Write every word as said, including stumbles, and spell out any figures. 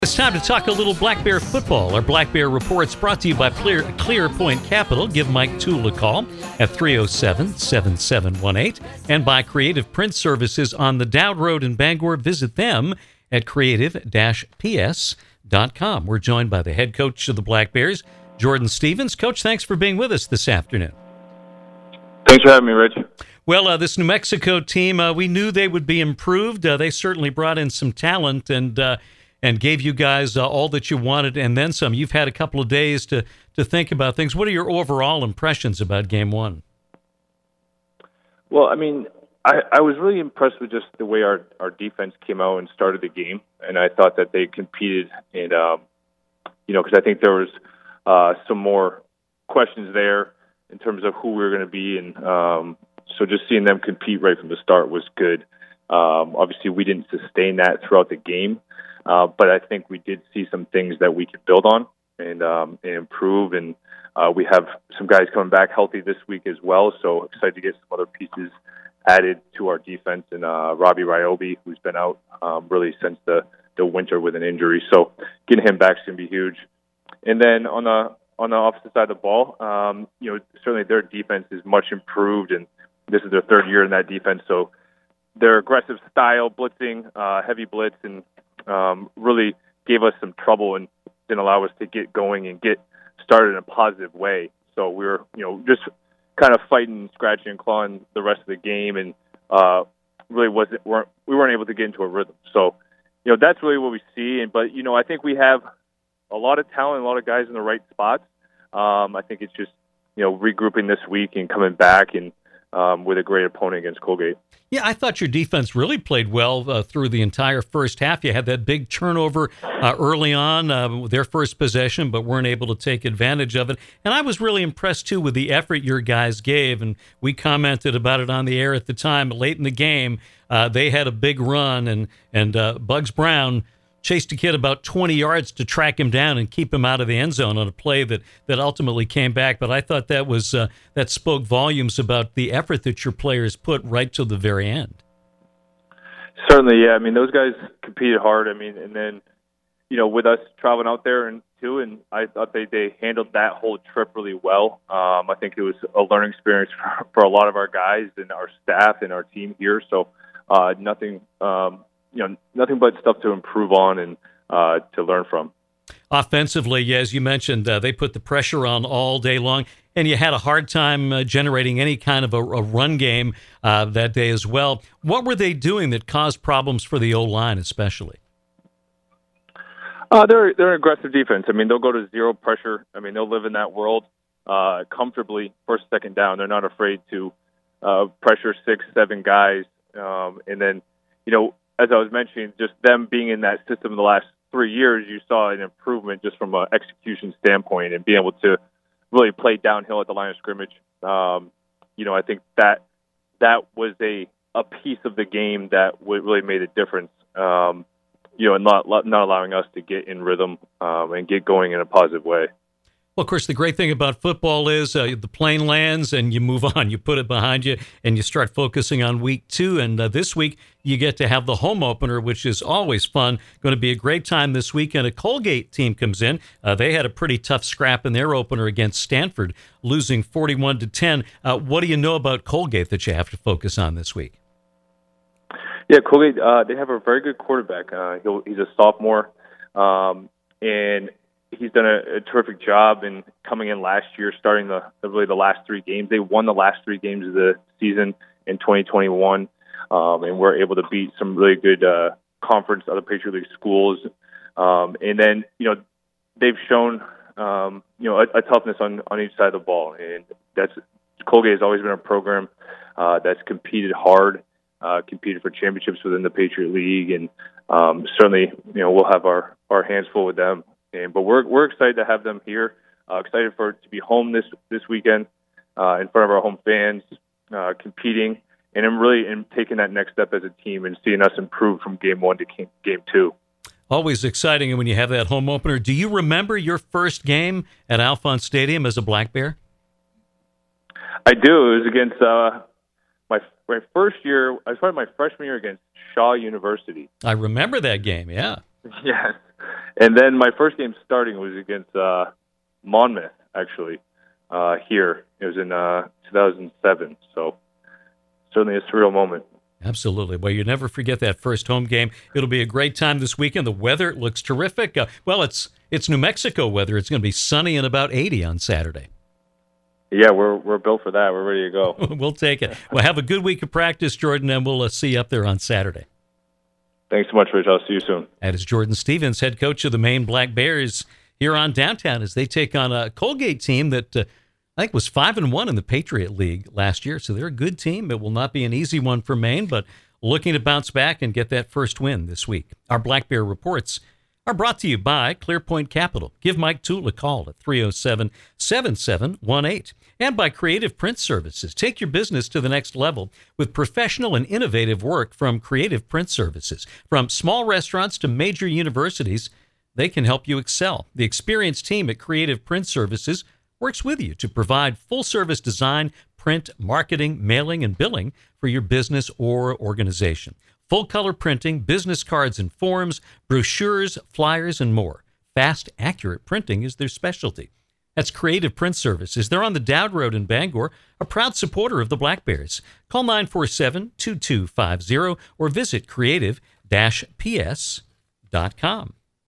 It's time to talk a little Black Bear football. Our Black Bear Report's brought to you by Clear, Clear Point Capital. Give Mike Toole a call at three oh seven, seven seven one eight. And by Creative Print Services on the Dowd Road in Bangor. Visit them at creative dash p s dot com. We're joined by the head coach of the Black Bears, Jordan Stevens. Coach, thanks for being with us this afternoon. Thanks for having me, Rich. Well, uh, this New Mexico team, uh, we knew they would be improved. Uh, they certainly brought in some talent and uh, and gave you guys uh, all that you wanted and then some. You've had a couple of days to, to think about things. What are your overall impressions about game one? Well, I mean, I, I was really impressed with just the way our, our defense came out and started the game, and I thought that they competed, and um, you know, because I think there was uh, some more questions there in terms of who we were going to be, and um, so just seeing them compete right from the start was good. Um, obviously, we didn't sustain that throughout the game. Uh, but I think we did see some things that we could build on and, um, and improve. And uh, we have some guys coming back healthy this week as well. So excited to get some other pieces added to our defense. And uh, Robbie Ryobi, who's been out um, really since the, the winter with an injury. So getting him back is going to be huge. And then on the on the opposite side of the ball, um, you know, certainly their defense is much improved. And this is their third year in that defense. So their aggressive style, blitzing, uh, heavy blitz, and Um, really gave us some trouble and didn't allow us to get going and get started in a positive way. So we were, you know, just kind of fighting, scratching, and clawing the rest of the game, and uh, really wasn't weren't we weren't able to get into a rhythm. So, you know, that's really what we see. And but you know, I think we have a lot of talent, a lot of guys in the right spots. Um, I think it's just you know regrouping this week and coming back and um, with a great opponent against Colgate. Yeah, I thought your defense really played well uh, through the entire first half. You had that big turnover uh, early on, uh, their first possession, but weren't able to take advantage of it. And I was really impressed, too, with the effort your guys gave. And we commented about it on the air at the time. Late in the game, uh, they had a big run, and, and uh, Bugs Brown chased a kid about twenty yards to track him down and keep him out of the end zone on a play that, that ultimately came back. But I thought that was uh, that spoke volumes about the effort that your players put right to the very end. Certainly, yeah. I mean, those guys competed hard. I mean, and then, you know, with us traveling out there and too, and I thought they, they handled that whole trip really well. Um, I think it was a learning experience for, for a lot of our guys and our staff and our team here. So uh, nothing um, – you know, nothing but stuff to improve on and uh, to learn from. Offensively, as you mentioned, uh, they put the pressure on all day long, and you had a hard time uh, generating any kind of a, a run game uh, that day as well. What were they doing that caused problems for the O-line especially? Uh, they're they're an aggressive defense. I mean, they'll go to zero pressure. I mean, they'll live in that world uh, comfortably first, second down. They're not afraid to uh, pressure six, seven guys. Um, and then, you know, as I was mentioning, just them being in that system the last three years, you saw an improvement just from an execution standpoint and being able to really play downhill at the line of scrimmage. Um, you know, I think that that was a, a piece of the game that really made a difference, um, you know, and not, not allowing us to get in rhythm um, and get going in a positive way. Well, of course, the great thing about football is uh, the plane lands and you move on. You put it behind you and you start focusing on week two. And uh, this week, you get to have the home opener, which is always fun. Going to be a great time this weekend. A Colgate team comes in. Uh, they had a pretty tough scrap in their opener against Stanford, losing forty-one to ten. Uh, what do you know about Colgate that you have to focus on this week? Yeah, Colgate, uh, they have a very good quarterback. Uh, he'll, he's a sophomore, um, and he's done a, a terrific job in coming in last year, starting the, the really the last three games. They won the last three games of the season in twenty twenty-one, um, and we're able to beat some really good uh, conference, other Patriot League schools. Um, and then, you know, they've shown, um, you know, a, a toughness on, on each side of the ball. And that's Colgate has always been a program uh, that's competed hard, uh, competed for championships within the Patriot League. And um, certainly, you know, we'll have our, our hands full with them. And, but we're we're excited to have them here. Uh, excited for it to be home this this weekend uh, in front of our home fans, uh, competing, and I'm really in taking that next step as a team and seeing us improve from game one to game two. Always exciting when you have that home opener. Do you remember your first game at Alphonse Stadium as a Black Bear? I do. It was against uh, my my first year. I started my freshman year against Shaw University. I remember that game. Yeah. Yes. And then my first game starting was against uh, Monmouth, actually, uh, here. It was in uh, two thousand seven, so certainly a surreal moment. Absolutely. Well, you never forget that first home game. It'll be a great time this weekend. The weather looks terrific. Uh, well, it's it's New Mexico weather. It's going to be sunny and about eighty on Saturday. Yeah, we're we're built for that. We're ready to go. We'll take it. Well, have a good week of practice, Jordan, and we'll uh, see you up there on Saturday. Thanks so much, Rich. I'll see you soon. That is Jordan Stevens, head coach of the Maine Black Bears here on Downtown as they take on a Colgate team that uh, I think was five and one in the Patriot League last year. So they're a good team. It will not be an easy one for Maine, but looking to bounce back and get that first win this week. Our Black Bear reports are brought to you by ClearPoint Capital. Give Mike Toole a call at three oh seven, seven seven one eight. And by Creative Print Services. Take your business to the next level with professional and innovative work from Creative Print Services. From small restaurants to major universities, they can help you excel. The experienced team at Creative Print Services works with you to provide full-service design, print, marketing, mailing, and billing for your business or organization. Full-color printing, business cards and forms, brochures, flyers, and more. Fast, accurate printing is their specialty. That's Creative Print Services. They're on the Dowd Road in Bangor, a proud supporter of the Black Bears. Call nine four seven, two two five zero or visit creative dash p s dot com.